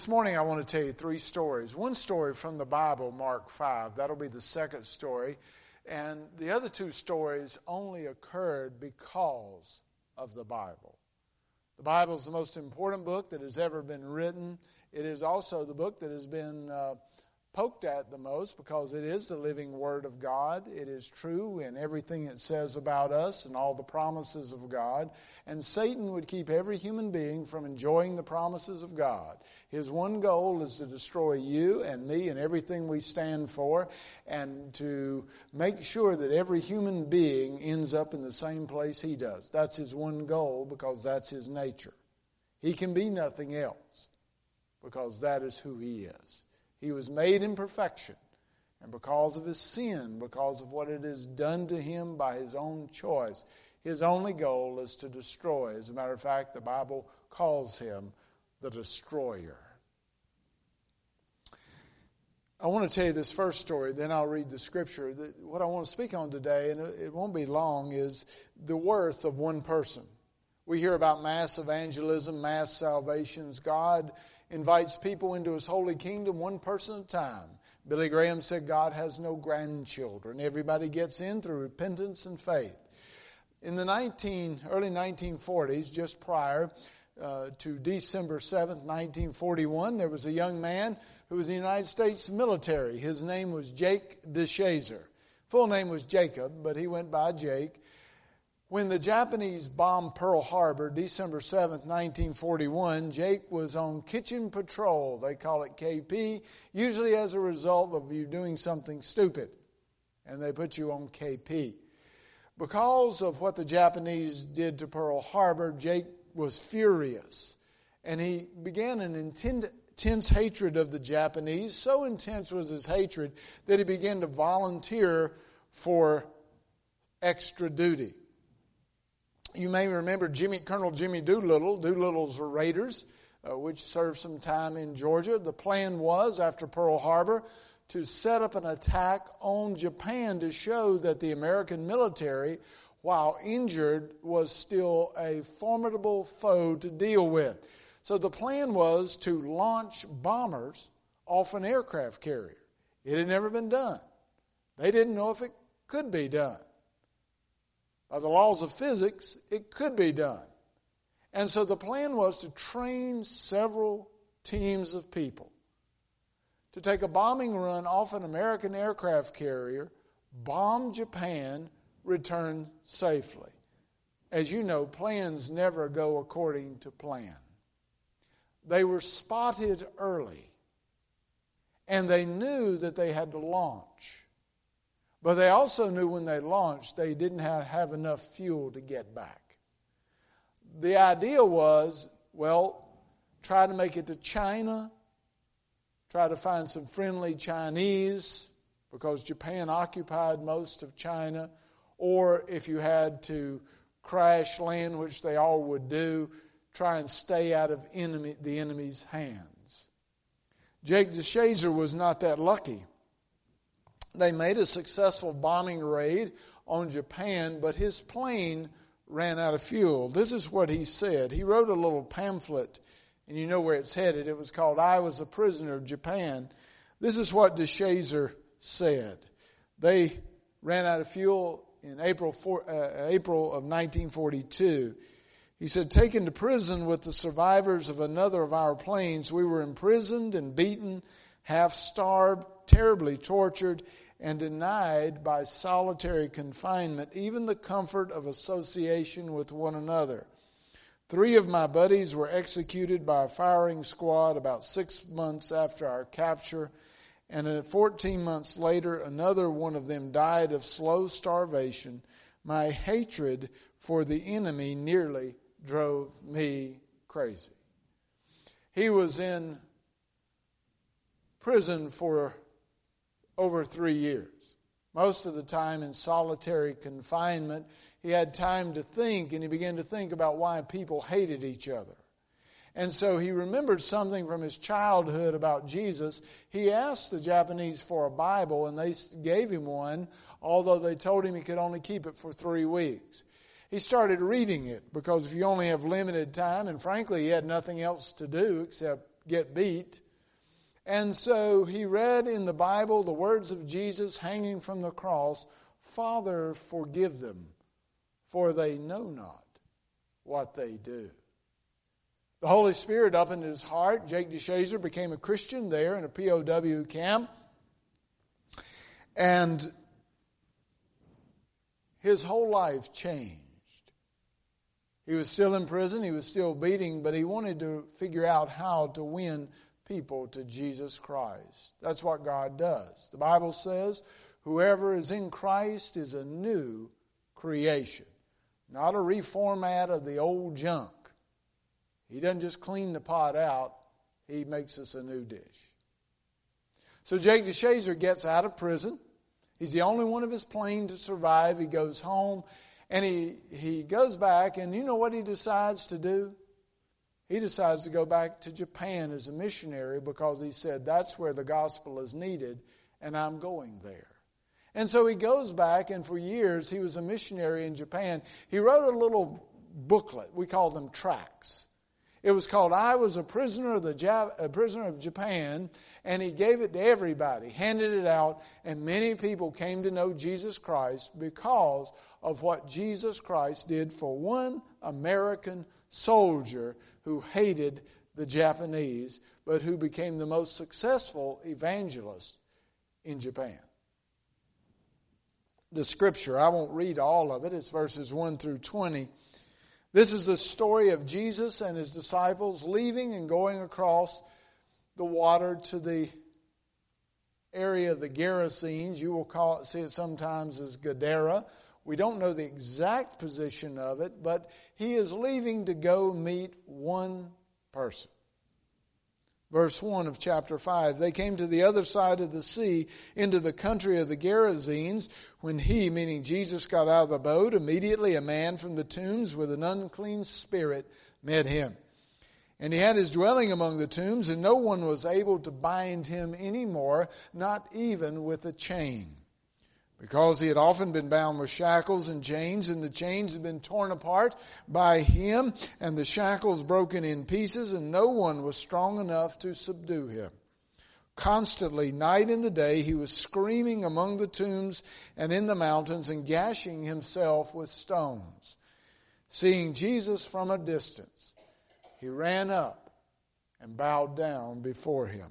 This morning I want to tell you three stories. One story from the Bible, Mark 5. That'll be the second story. And the other two stories only occurred because of the Bible. The Bible is the most important book that has ever been written. It is also the book that has been poked at the most because it is the living Word of God. It is true in everything it says about us and all the promises of God. And Satan would keep every human being from enjoying the promises of God. His one goal is to destroy you and me and everything we stand for, and to make sure that every human being ends up in the same place he does. That's his one goal because that's his nature. He can be nothing else because that is who he is. He was made in perfection, and because of his sin, because of what it has done to him by his own choice, his only goal is to destroy. As a matter of fact, the Bible calls him the destroyer. I want to tell you this first story, then I'll read the scripture. What I want to speak on today, and it won't be long, is the worth of one person. We hear about mass evangelism, mass salvations. God invites people into His holy kingdom one person at a time. Billy Graham said God has no grandchildren. Everybody gets in through repentance and faith. In the early 1940s, just prior to December 7th, 1941, there was a young man who was in the United States military. His name was Jake DeShazer. Full name was Jacob, but he went by Jake. When the Japanese bombed Pearl Harbor, December 7th, 1941, Jake was on kitchen patrol. They call it KP, usually as a result of you doing something stupid. And they put you on KP. Because of what the Japanese did to Pearl Harbor, Jake was furious. And he began an intense hatred of the Japanese. So intense was his hatred that he began to volunteer for extra duty. You may remember Colonel Jimmy Doolittle. Doolittle's were raiders, which served some time in Georgia. The plan was, after Pearl Harbor, to set up an attack on Japan to show that the American military, while injured, was still a formidable foe to deal with. So the plan was to launch bombers off an aircraft carrier. It had never been done. They didn't know if it could be done. By the laws of physics, it could be done. And so the plan was to train several teams of people to take a bombing run off an American aircraft carrier, bomb Japan, return safely. As you know, plans never go according to plan. They were spotted early, and they knew that they had to launch. But they also knew when they launched, they didn't have enough fuel to get back. The idea was, try to make it to China, try to find some friendly Chinese, because Japan occupied most of China, or if you had to crash land, which they all would do, try and stay out of the enemy's hands. Jake DeShazer was not that lucky. They made a successful bombing raid on Japan, but his plane ran out of fuel. This is what he said. He wrote a little pamphlet, and you know where it's headed. It was called I Was a Prisoner of Japan. This is what DeShazer said. They ran out of fuel in April of 1942. He said, taken to prison with the survivors of another of our planes, we were imprisoned and beaten, half-starved, terribly tortured, and denied by solitary confinement even the comfort of association with one another. 3 of my buddies were executed by a firing squad about 6 months after our capture, and 14 months later, another one of them died of slow starvation. My hatred for the enemy nearly drove me crazy. He was in prison for over 3 years. Most of the time in solitary confinement. He had time to think, and he began to think about why people hated each other. And so he remembered something from his childhood about Jesus. He asked the Japanese for a Bible, and they gave him one, although they told him he could only keep it for 3 weeks. He started reading it because if you only have limited time, and frankly he had nothing else to do except get beat. And so he read in the Bible the words of Jesus hanging from the cross, "Father, forgive them, for they know not what they do." The Holy Spirit opened his heart. Jake DeShazer became a Christian there in a POW camp. And his whole life changed. He was still in prison. He was still beating, but he wanted to figure out how to win people to Jesus Christ. That's what God does. The Bible says, whoever is in Christ is a new creation. Not a reformat of the old junk. He doesn't just clean the pot out. He makes us a new dish. So Jake DeShazer gets out of prison. He's the only one of his plane to survive. He goes home and he goes back, and you know what he decides to do? He decides to go back to Japan as a missionary because he said, that's where the gospel is needed, and I'm going there. And so he goes back, and for years he was a missionary in Japan. He wrote a little booklet. We call them tracts. It was called "I Was a Prisoner of Japan," and he gave it to everybody, handed it out, and many people came to know Jesus Christ because of what Jesus Christ did for one American soldier who hated the Japanese, but who became the most successful evangelist in Japan. The scripture, I won't read all of it, it's verses 1 through 20. This is the story of Jesus and his disciples leaving and going across the water to the area of the Gerasenes. You will see it sometimes as Gadara. We don't know the exact position of it, but he is leaving to go meet one person. Verse 1 of chapter 5, they came to the other side of the sea into the country of the Gerasenes. When he, meaning Jesus, got out of the boat, immediately a man from the tombs with an unclean spirit met him. And he had his dwelling among the tombs, and no one was able to bind him any more, not even with a chain. Because he had often been bound with shackles and chains, and the chains had been torn apart by him, and the shackles broken in pieces, and no one was strong enough to subdue him. Constantly, night and the day, he was screaming among the tombs and in the mountains, and gashing himself with stones. Seeing Jesus from a distance, he ran up and bowed down before him.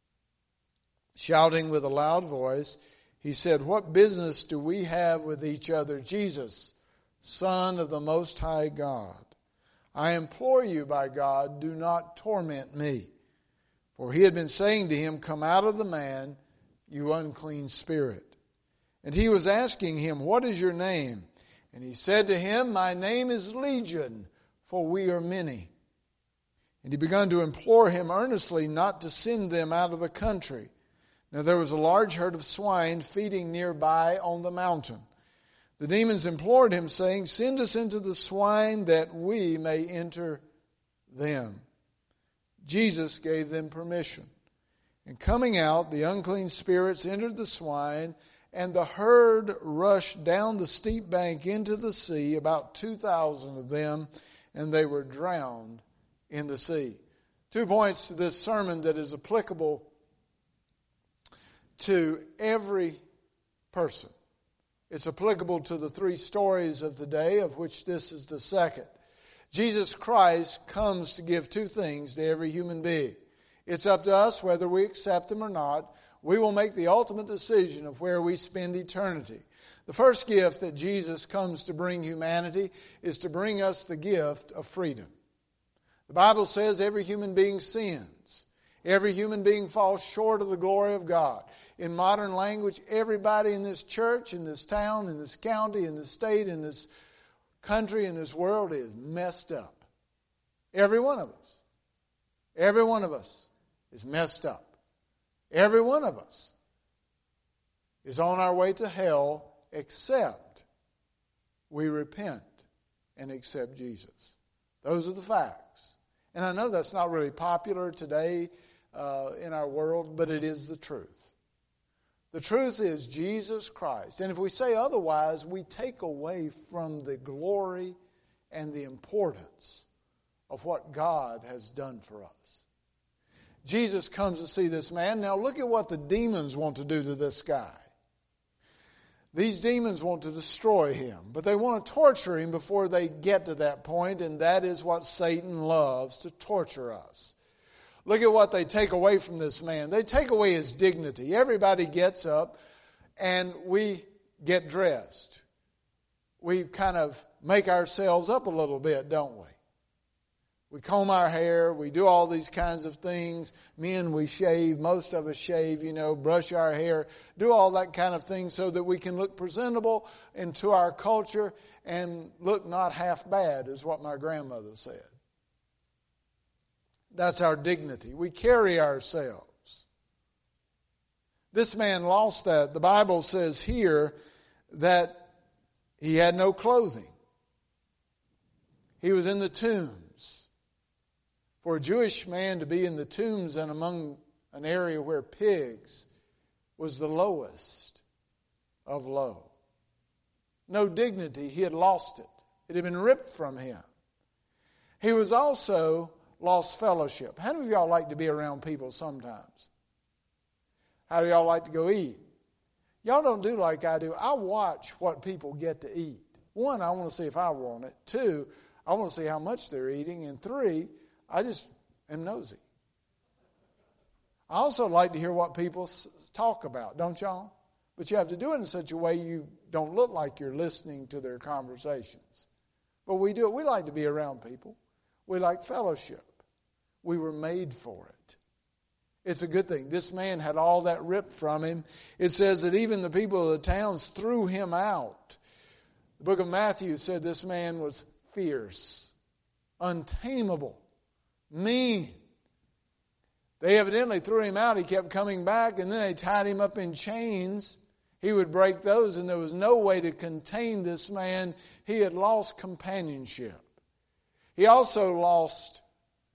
Shouting with a loud voice, he said, "What business do we have with each other, Jesus, Son of the Most High God? I implore you by God, do not torment me." For he had been saying to him, "Come out of the man, you unclean spirit." And he was asking him, "What is your name?" And he said to him, "My name is Legion, for we are many." And he began to implore him earnestly not to send them out of the country. Now there was a large herd of swine feeding nearby on the mountain. The demons implored him, saying, "Send us into the swine that we may enter them." Jesus gave them permission. And coming out, the unclean spirits entered the swine, and the herd rushed down the steep bank into the sea, about 2,000 of them, and they were drowned in the sea. 2 points to this sermon that is applicable to every person. It's applicable to the 3 stories of today, of which this is the second. Jesus Christ comes to give 2 things to every human being. It's up to us whether we accept Him or not. We will make the ultimate decision of where we spend eternity. The first gift that Jesus comes to bring humanity is to bring us the gift of freedom. The Bible says every human being sins. Every human being falls short of the glory of God. In modern language, everybody in this church, in this town, in this county, in this state, in this country, in this world is messed up. Every one of us. Every one of us is messed up. Every one of us is on our way to hell except we repent and accept Jesus. Those are the facts. And I know that's not really popular today in our world, but it is the truth. The truth is Jesus Christ. And if we say otherwise, we take away from the glory and the importance of what God has done for us. Jesus comes to see this man. Now look at what the demons want to do to this guy. These demons want to destroy him, but they want to torture him before they get to that point, and that is what Satan loves, to torture us. Look at what they take away from this man. They take away his dignity. Everybody gets up and we get dressed. We kind of make ourselves up a little bit, don't we? We comb our hair. We do all these kinds of things. Men, we shave. Most of us shave, brush our hair. Do all that kind of thing so that we can look presentable into our culture and look not half bad, is what my grandmother said. That's our dignity. We carry ourselves. This man lost that. The Bible says here that he had no clothing. He was in the tombs. For a Jewish man to be in the tombs and among an area where pigs was the lowest of low. No dignity. He had lost it. It had been ripped from him. He was also lost fellowship. How many of y'all like to be around people sometimes? How do y'all like to go eat? Y'all don't do like I do. I watch what people get to eat. One, I want to see if I want it. Two, I want to see how much they're eating. And three, I just am nosy. I also like to hear what people talk about, don't y'all? But you have to do it in such a way you don't look like you're listening to their conversations. But we do it. We like to be around people. We like fellowship. We were made for it. It's a good thing. This man had all that ripped from him. It says that even the people of the towns threw him out. The book of Matthew said this man was fierce, untamable, mean. They evidently threw him out. He kept coming back, and then they tied him up in chains. He would break those, and there was no way to contain this man. He had lost companionship. He also lost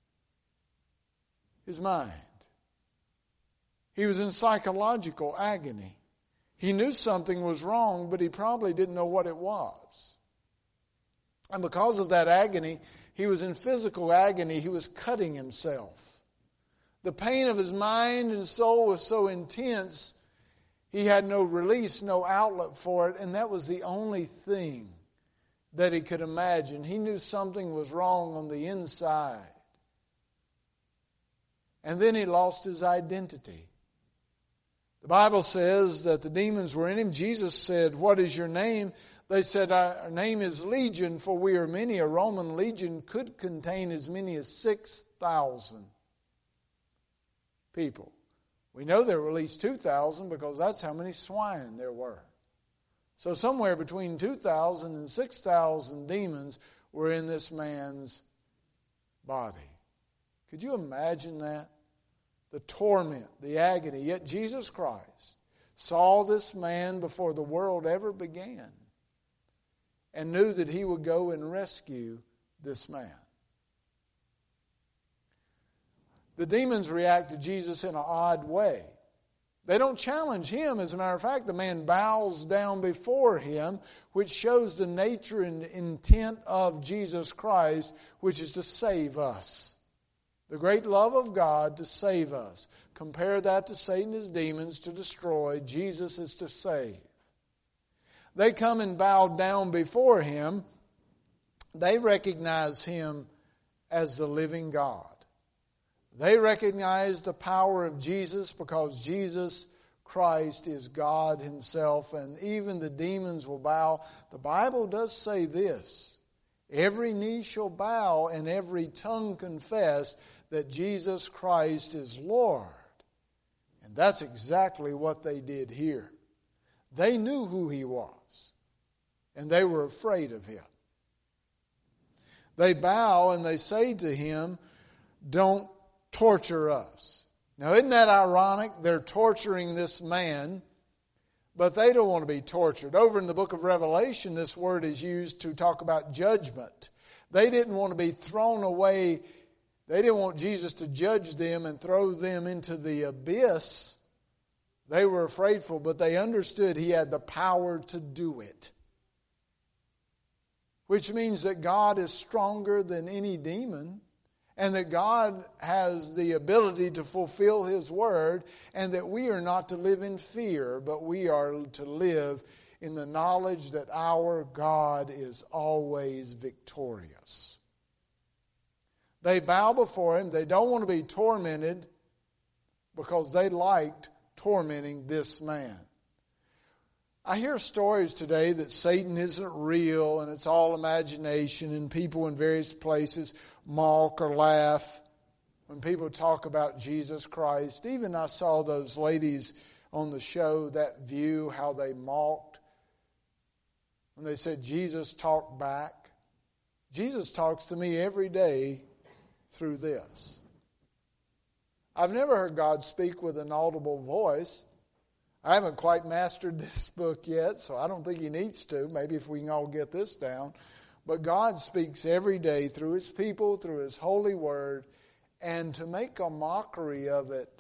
his mind. He was in psychological agony. He knew something was wrong, but he probably didn't know what it was. And because of that agony, he was in physical agony. He was cutting himself. The pain of his mind and soul was so intense, he had no release, no outlet for it, and that was the only thing that he could imagine. He knew something was wrong on the inside. And then he lost his identity. The Bible says that the demons were in him. Jesus said, "What is your name?" They said, "Our name is Legion, for we are many." A Roman legion could contain as many as 6,000 people. We know there were at least 2,000 because that's how many swine there were. So somewhere between 2,000 and 6,000 demons were in this man's body. Could you imagine that? The torment, the agony. Yet Jesus Christ saw this man before the world ever began and knew that he would go and rescue this man. The demons react to Jesus in an odd way. They don't challenge him. As a matter of fact, the man bows down before him, which shows the nature and intent of Jesus Christ, which is to save us. The great love of God to save us. Compare that to Satan and his demons to destroy. Jesus is to save. They come and bow down before him. They recognize him as the living God. They recognize the power of Jesus because Jesus Christ is God himself, and even the demons will bow. The Bible does say this: every knee shall bow and every tongue confess that Jesus Christ is Lord. And that's exactly what they did here. They knew who he was, and they were afraid of him. They bow and they say to him, "Don't torture us." Now, isn't that ironic? They're torturing this man, but they don't want to be tortured. Over in the book of Revelation, this word is used to talk about judgment. They didn't want to be thrown away. They didn't want Jesus to judge them and throw them into the abyss. They were afraidful, but they understood he had the power to do it. Which means that God is stronger than any demon. and that God has the ability to fulfill His word, and that we are not to live in fear, but we are to live in the knowledge that our God is always victorious. They bow before Him. They don't want to be tormented because they liked tormenting this man. I hear stories today that Satan isn't real and it's all imagination, and people in various places mock or laugh when people talk about Jesus Christ. Even I saw those ladies on the show, That View, how they mocked when they said Jesus talked back. Jesus talks to me every day through this. I've never heard God speak with an audible voice. I haven't quite mastered this book yet, so I don't think He needs to. Maybe if we can all get this down. But God speaks every day through His people, through His holy word, and to make a mockery of it,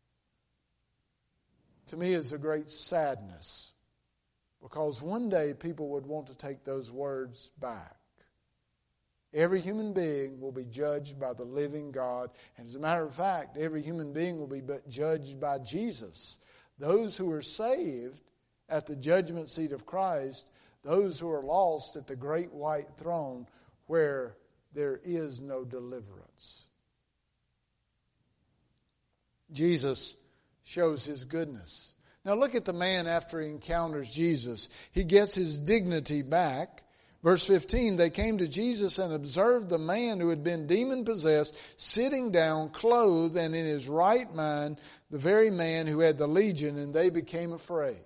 to me, is a great sadness. Because one day people would want to take those words back. Every human being will be judged by the living God. And as a matter of fact, every human being will be judged by Jesus. Those who are saved at the judgment seat of Christ, those who are lost at the great white throne where there is no deliverance. Jesus shows His goodness. Now look at the man after he encounters Jesus. He gets his dignity back. Verse 15, they came to Jesus and observed the man who had been demon-possessed, sitting down, clothed, and in his right mind, the very man who had the legion, and they became afraid.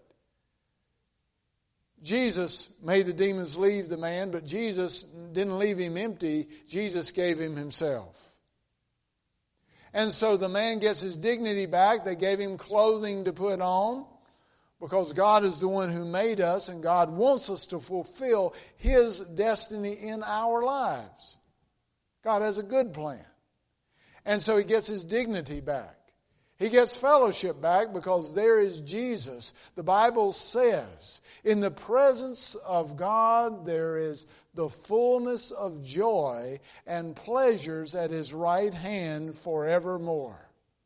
Jesus made the demons leave the man, but Jesus didn't leave him empty. Jesus gave him Himself. And so the man gets his dignity back. They gave him clothing to put on, because God is the one who made us, and God wants us to fulfill His destiny in our lives. God has a good plan. And so he gets his dignity back. He gets fellowship back because there is Jesus. The Bible says, in the presence of God there is the fullness of joy and pleasures at His right hand forevermore.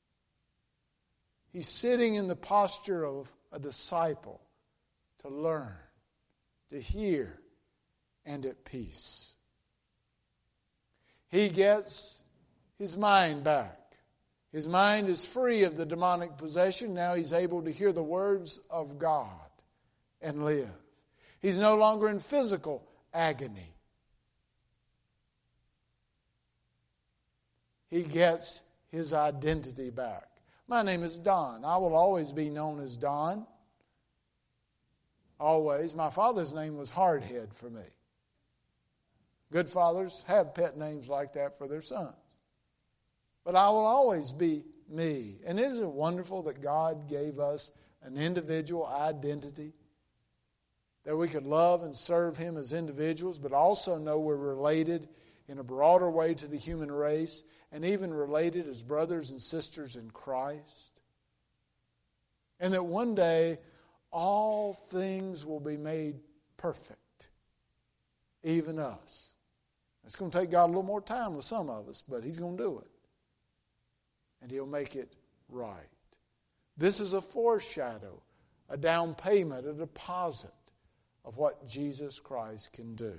He's sitting in the posture of a disciple to learn, to hear, and at peace. He gets his mind back. His mind is free of the demonic possession. Now he's able to hear the words of God and live. He's no longer in physical agony. He gets his identity back. My name is Don. I will always be known as Don. Always. My father's name was Hardhead for me. Good fathers have pet names like that for their sons. But I will always be me. And isn't it wonderful that God gave us an individual identity? That we could love and serve Him as individuals, but also know we're related in a broader way to the human race, and even related as brothers and sisters in Christ. And that one day, all things will be made perfect. Even us. It's going to take God a little more time with some of us, but He's going to do it. And He'll make it right. This is a foreshadow, a down payment, a deposit of what Jesus Christ can do.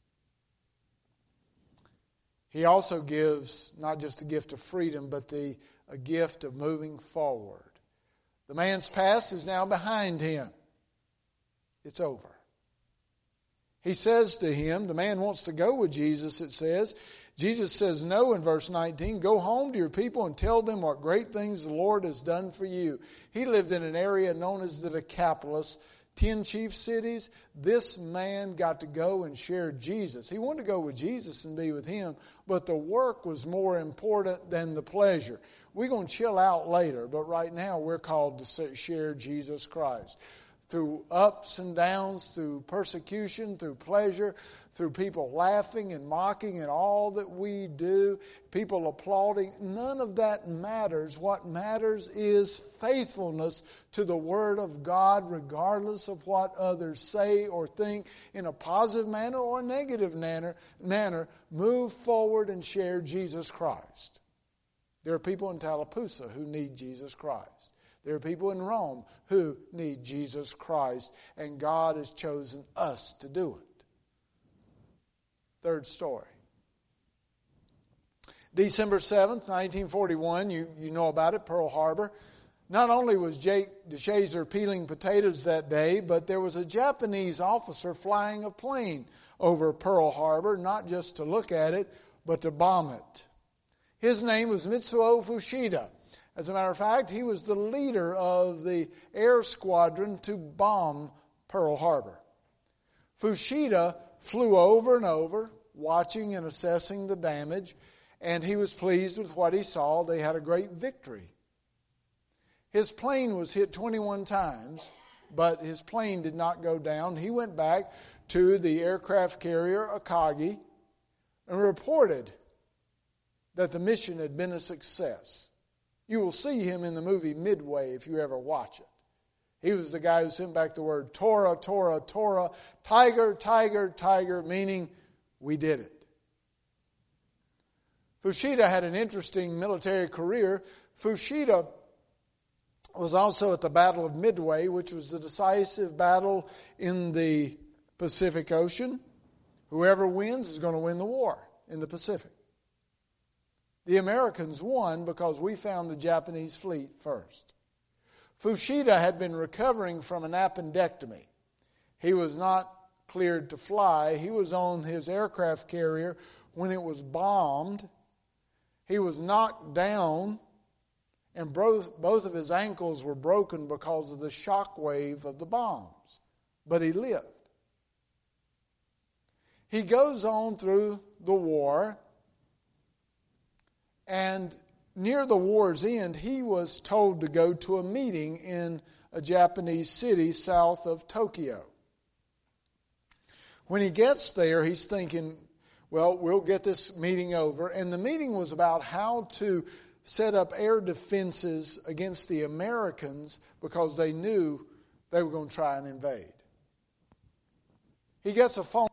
He also gives not just the gift of freedom, but a gift of moving forward. The man's past is now behind him. It's over. He says to him, the man wants to go with Jesus, it says. Jesus says no in verse 19. Go home to your people and tell them what great things the Lord has done for you. He lived in an area known as the Decapolis, 10 chief cities. This man got to go and share Jesus. He wanted to go with Jesus and be with Him, but the work was more important than the pleasure. We're going to chill out later, but right now we're called to share Jesus Christ. through ups and downs, through persecution, through pleasure, through people laughing and mocking at all that we do, people applauding. None of that matters. What matters is faithfulness to the Word of God, regardless of what others say or think, in a positive manner or a negative manner. Move forward and share Jesus Christ. There are people in Tallapoosa who need Jesus Christ. There are people in Rome who need Jesus Christ, and God has chosen us to do it. Third story. December 7th, 1941, you know about it, Pearl Harbor. Not only was Jake DeShazer peeling potatoes that day, but there was a Japanese officer flying a plane over Pearl Harbor, not just to look at it, but to bomb it. His name was Mitsuo Fuchida. As a matter of fact, he was the leader of the air squadron to bomb Pearl Harbor. Fuchida flew over and over, watching and assessing the damage, and he was pleased with what he saw. They had a great victory. His plane was hit 21 times, but his plane did not go down. He went back to the aircraft carrier Akagi and reported that the mission had been a success. You will see him in the movie Midway if you ever watch it. He was the guy who sent back the word Tora, Tora, Tora, tiger, tiger, tiger, meaning we did it. Fuchida had an interesting military career. Fuchida was also at the Battle of Midway, which was the decisive battle in the Pacific Ocean. Whoever wins is going to win the war in the Pacific. The Americans won because we found the Japanese fleet first. Fuchida had been recovering from an appendectomy. He was not cleared to fly. He was on his aircraft carrier when it was bombed. He was knocked down, and both of his ankles were broken because of the shock wave of the bombs. But he lived. He goes on through the war, and near the war's end, he was told to go to a meeting in a Japanese city south of Tokyo. When he gets there, he's thinking, well, we'll get this meeting over. And the meeting was about how to set up air defenses against the Americans because they knew they were going to try and invade. He gets a phone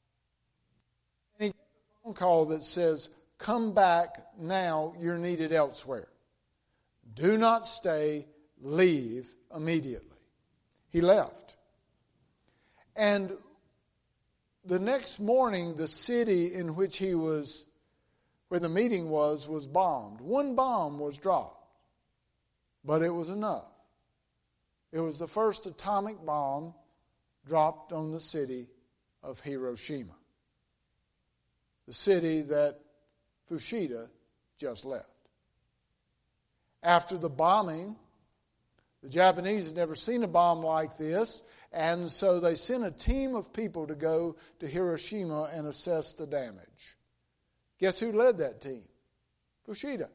call that says, "Come back now, you're needed elsewhere. Do not stay, leave immediately." He left. And the next morning, the city in which he was, where the meeting was bombed. One bomb was dropped, but it was enough. It was the first atomic bomb dropped on the city of Hiroshima, the city that Fuchida just left. After the bombing, the Japanese had never seen a bomb like this, and so they sent a team of people to go to Hiroshima and assess the damage. Guess who led that team? Fuchida.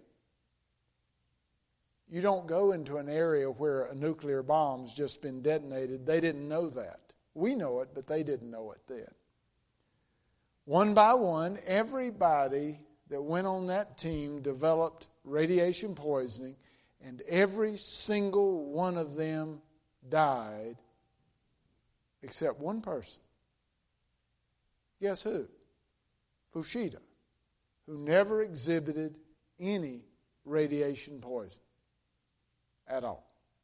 You don't go into an area where a nuclear bomb's just been detonated. They didn't know that. We know it, but they didn't know it then. One by one, everybody that went on that team developed radiation poisoning, and every single one of them died except one person. Guess who? Fuchida, who never exhibited any radiation poison at all.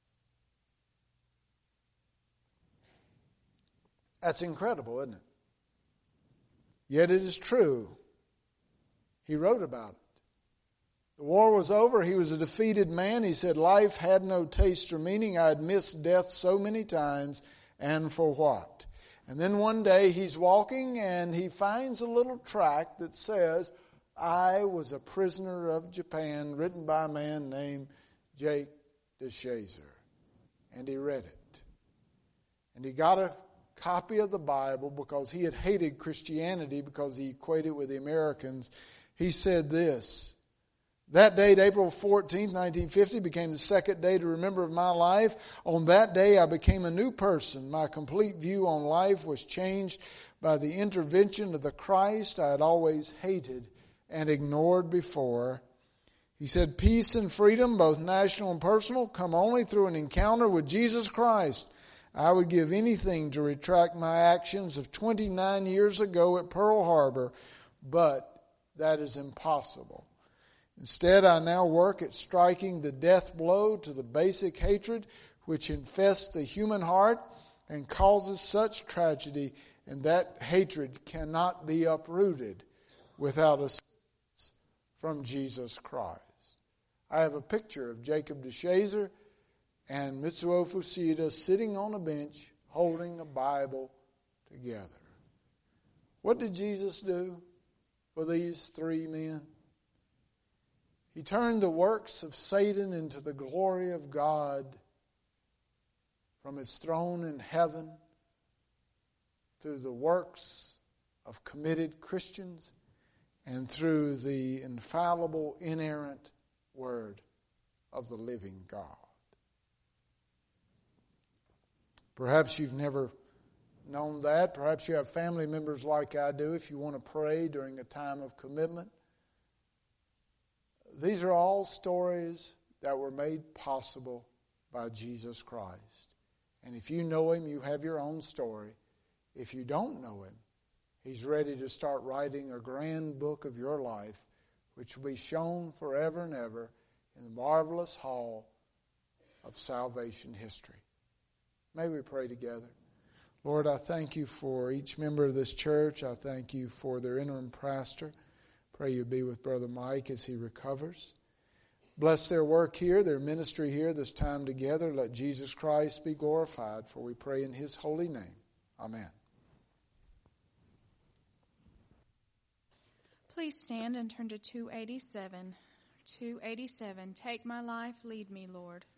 That's incredible, isn't it? Yet it is true. He wrote about it. The war was over. He was a defeated man. He said, "Life had no taste or meaning. I had missed death so many times, and for what?" And then one day he's walking and he finds a little tract that says, "I was a prisoner of Japan," written by a man named Jake DeShazer. And he read it. And he got a copy of the Bible because he had hated Christianity because he equated it with the Americans. He said this, That date, April 14th, 1950, became the second day to remember of my life. On that day, I became a new person. My complete view on life was changed by the intervention of the Christ I had always hated and ignored before. He said, peace and freedom, both national and personal, come only through an encounter with Jesus Christ. I would give anything to retract my actions of 29 years ago at Pearl Harbor, but that is impossible. Instead, I now work at striking the death blow to the basic hatred which infests the human heart and causes such tragedy, and that hatred cannot be uprooted without assistance from Jesus Christ. I have a picture of Jacob DeShazer and Mitsuo Fushida sitting on a bench holding a Bible together. What did Jesus do for these three men? He turned the works of Satan into the glory of God from His throne in heaven through the works of committed Christians and through the infallible, inerrant Word of the living God. Perhaps you've never known that. Perhaps you have family members like I do. If you want to pray during a time of commitment, these are all stories that were made possible by Jesus Christ. And if you know Him, you have your own story. If you don't know Him, He's ready to start writing a grand book of your life, which will be shown forever and ever in the marvelous hall of salvation history. May we pray together. Lord, I thank You for each member of this church. I thank You for their interim pastor. Pray You be with Brother Mike as he recovers. Bless their work here, their ministry here, this time together. Let Jesus Christ be glorified, for we pray in His holy name. Amen. Please stand and turn to 287. 287, Take My Life, Lead Me, Lord.